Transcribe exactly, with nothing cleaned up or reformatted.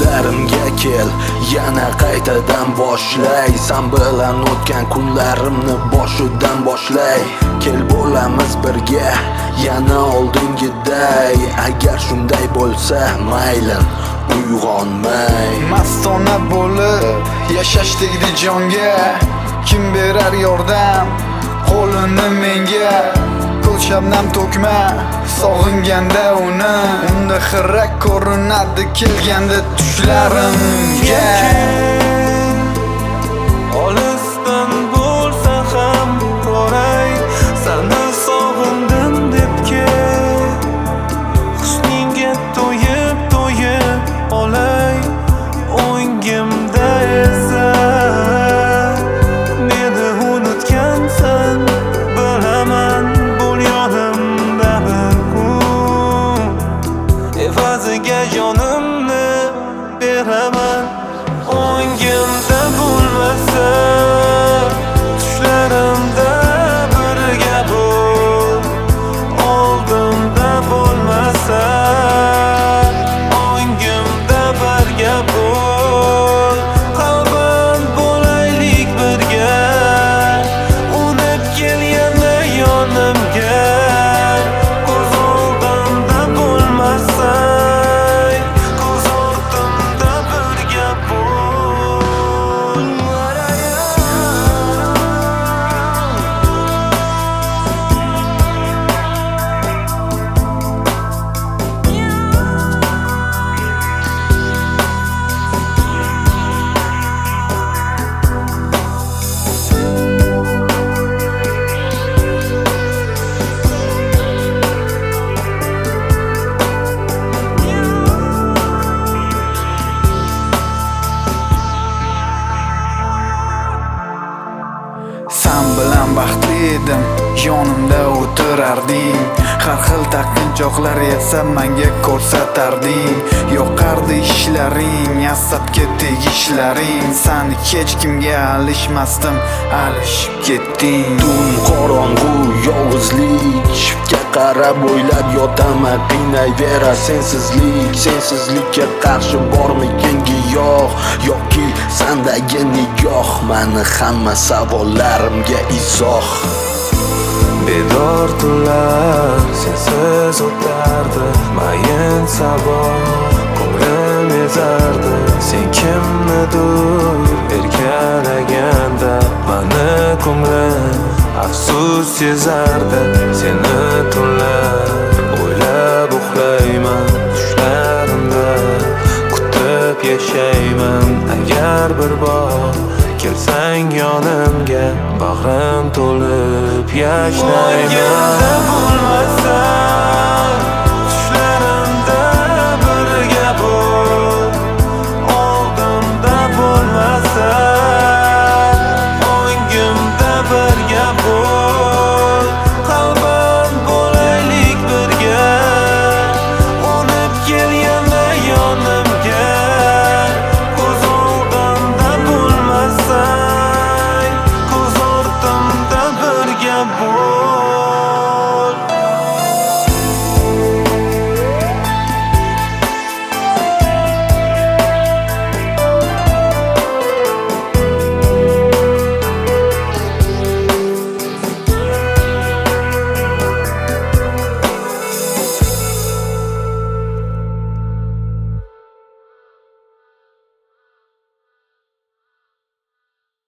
tushlarimga kel, yana qaytadan boshlay. Sen bilan o'tgan kunlarimni boshidan boshlay. Kel bo'lamiz birga, yana oldingiday. Agar shunday bo'lsa maylim, uyg'onmay. Mastona bo'lib yashash tegdi jonga. Kim berar yordam qo'lini menga? Ko'z shabnam to'kma sog'inganda uni. Unda xira ko'rinadi kelganda tushlarimga. Olisdan bo'lsa ham boray, seni sog'indim deb kel. Husningga to'yib to'yib olay, o'ngimda esa meni unutgansan. Bilaman bo'l yonimda bir kun, evaziga jonimni beraman. O'ngimda bo'lmasa tushlarimda birga bo'l, oldimda bo'lmasa o'ngimda birga bo'l. Qalban bo'laylik birga, unib kel yana yonimga. Ko'z oldimda bo'lmasa ko'z ortimda birga bo'l. Sen bilan baxtli edim, yonimda o'tirarding. Har xil taqinchoqlar esa menga ko'rsatarding. Yoqardi ishlaring, asabga tegishlaring. Sen hech kimga alishmasdim, alishib ketding. Tun qorong'u yolg'izlik, shiftga qarab o'ylab yotaman. Qiynayvera sensizlik, sensizlikka qarshi bormikin giyoh yoki sendagi nigoh? Mani hamma savollarimga izoh. Bedor tunlar sensiz o'tardi, mayin sabah ko'nglim ezardi. Sen kimnidir erkalaganda mani ko'nglim afsus sezardi. Seni tunlar o'ylab uxlayman, tushlarimda kutib yashayman. Agar bir bor kelsang yonimga, bag'rim to'lib yashnayman.